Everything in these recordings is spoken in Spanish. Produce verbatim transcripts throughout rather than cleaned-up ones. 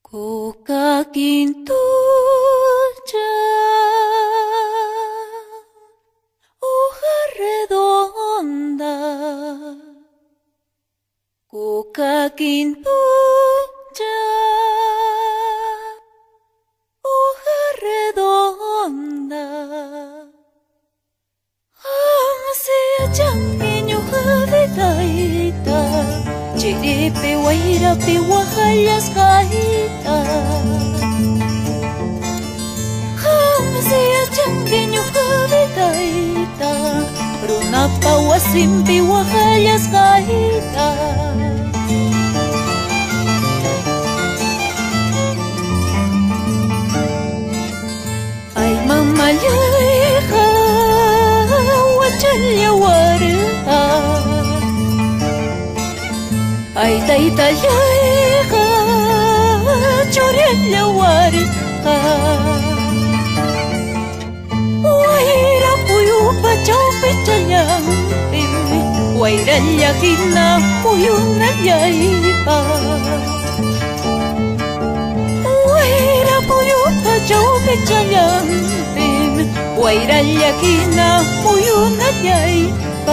Coca quintucha, hoja redonda. Coca quintucha, hoja redonda. Amsia changueño javitaita, chiripe guairape guajallas gaita. Amsia changueño javitaita, runapa wasimpi guajallas gaita. Ay mamalleja, wachalya warta. Ay tayta yeja, chorella warta. Waira puyu pachaupe chayantim, wairalla hina puyu nayaipa. Waira puyu pachaupe chayantim, wairalla hina puyu nayaipa.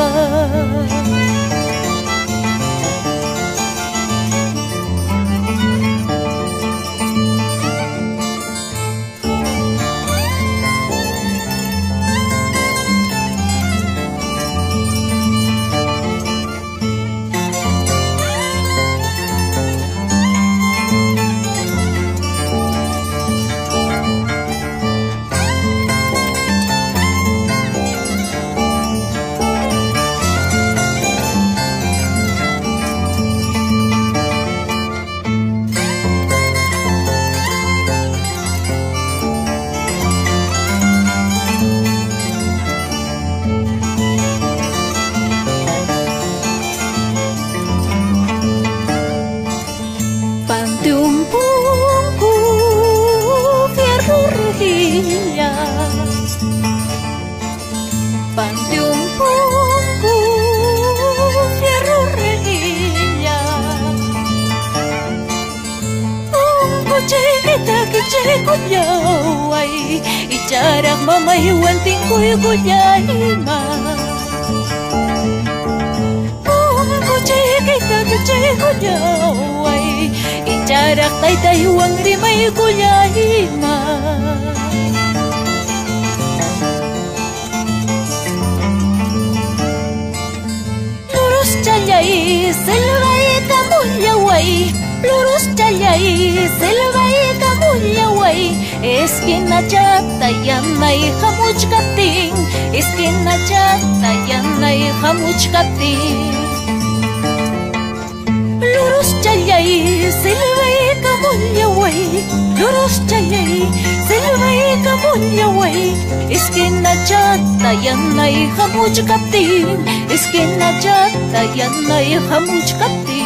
Pante un poco fierro rejilla, pante un poco fierro rejilla. Un coche que checo yawai, y charak mama iwan tingko yuguyaima. Un coche que checo yawai, jarak tay huwang rimay kulayima. Lurus chalay, silbay kamulyaway. Lurus chalay, silbay kamulyaway. Esquina chata yanay hamuch kating. Esquina chata yanay hamuch kating. Lurus chalay, silbay kamulyaway. Lurus chalay, silbay kamulyaway. Esquina chata yanay hamuch kating. Esquina chata yanay hamuch kating.